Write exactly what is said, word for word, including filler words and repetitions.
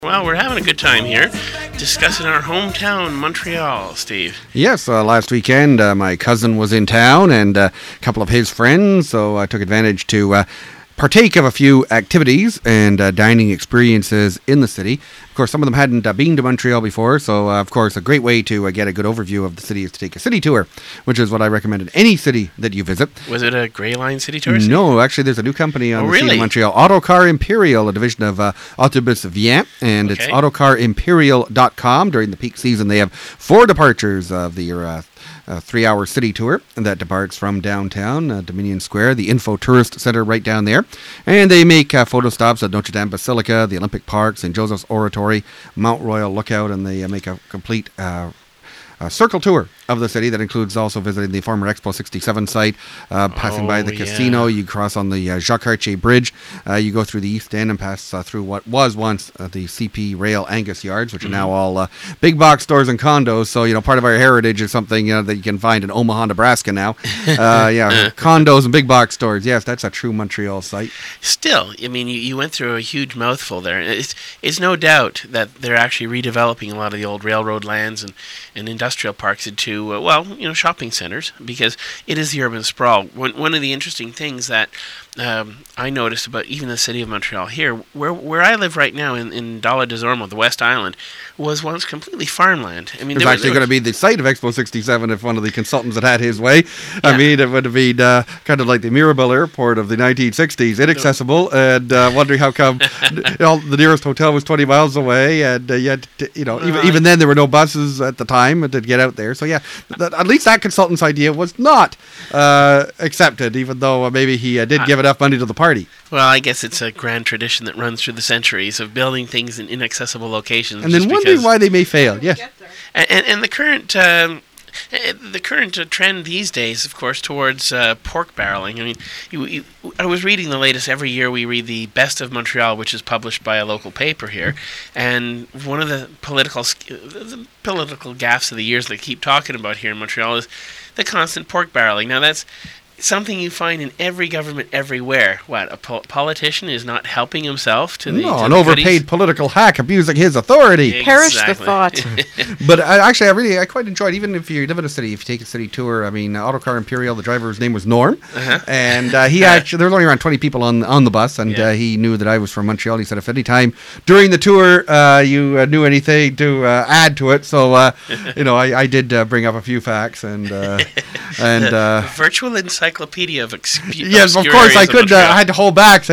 Well, we're having a good time here, discussing our hometown, Montreal, Steve. Yes, uh, last weekend uh, my cousin was in town and uh, a couple of his friends, so I took advantage to uh, partake of a few activities and uh, dining experiences in the city. Of course, some of them hadn't uh, been to Montreal before, so uh, of course a great way to uh, get a good overview of the city is to take a city tour, which is what I recommend in any city that you visit. Was it a Grey Line city tour? No, actually there's a new company on oh, the really? city of Montreal, Autocar Imperial, a division of uh, Autobus Vien, and Okay. it's autocar imperial dot com. During the peak season they have four departures of the uh, uh, three-hour city tour that departs from downtown uh, Dominion Square, the Info Tourist Center right down there, and they make uh, photo stops at Notre Dame Basilica, the Olympic Park, Saint Joseph's Oratory, Mount Royal Lookout, and they uh, make a complete uh, uh, circle tour of the city that includes also visiting the former Expo sixty-seven site, uh, passing Oh, by the yeah. casino. You cross on the uh, Jacques Cartier Bridge, uh, you go through the East End and pass uh, through what was once uh, the C P Rail Angus Yards, which Mm-hmm. are now all uh, big box stores and condos. So, you know, part of our heritage is something you know, that you can find in Omaha, Nebraska now. Uh, yeah, condos and big box stores. Yes, that's a true Montreal site. Still, I mean, you, you went through a huge mouthful there. It's, it's no doubt that they're actually redeveloping a lot of the old railroad lands and, and industrial parks into, uh, well, you know, shopping centers, because it is the urban sprawl. One, one of the interesting things that um, I noticed about even the city of Montreal here, where where I live right now in, in Dalla des Ormeaux, the West Island, was once completely farmland. I mean, It's there actually was, going to be the site of Expo sixty-seven if one of the consultants had had his way. I Yeah. mean, it would have been uh, kind of like the Mirabel Airport of the nineteen sixties, inaccessible, and uh, wondering how come you know, the nearest hotel was twenty miles away, and uh, yet, you know, even, Right. even then there were no buses at the time to get out there. So yeah, th- at least that consultant's idea was not uh, accepted, even though uh, maybe he uh, did I- give enough money to the party. Well, I guess it's a grand tradition that runs through the centuries of building things in inaccessible locations. And then just wondering because- why they may fail. Yeah. And, and, and the current um, eh, the current uh, trend these days, of course, towards uh, pork barreling. I mean, you, you, I was reading the latest. Every year we read the Best of Montreal, which is published by a local paper here. And one of the political sk- the political gaffes of the years they keep talking about here in Montreal is the constant pork barreling. Now that's something you find in every government everywhere. What, a po- politician is not helping himself to the No, to an the overpaid goodies? political hack abusing his authority. Perish the Exactly. thought. But I, actually, I really, I quite enjoyed, even if you live in a city, if you take a city tour, I mean, Autocar Imperial, the driver's name was Norm, Uh-huh. and uh, he actually, there was only around twenty people on on the bus, and Yeah. uh, he knew that I was from Montreal. He said, if any time during the tour uh, you uh, knew anything to uh, add to it, so, uh, you know, I, I did uh, bring up a few facts, and, uh, and, The uh, virtual encyclopedia of exp- yes, of obscure course, I areas of could, uh, Montreal. I had to hold back,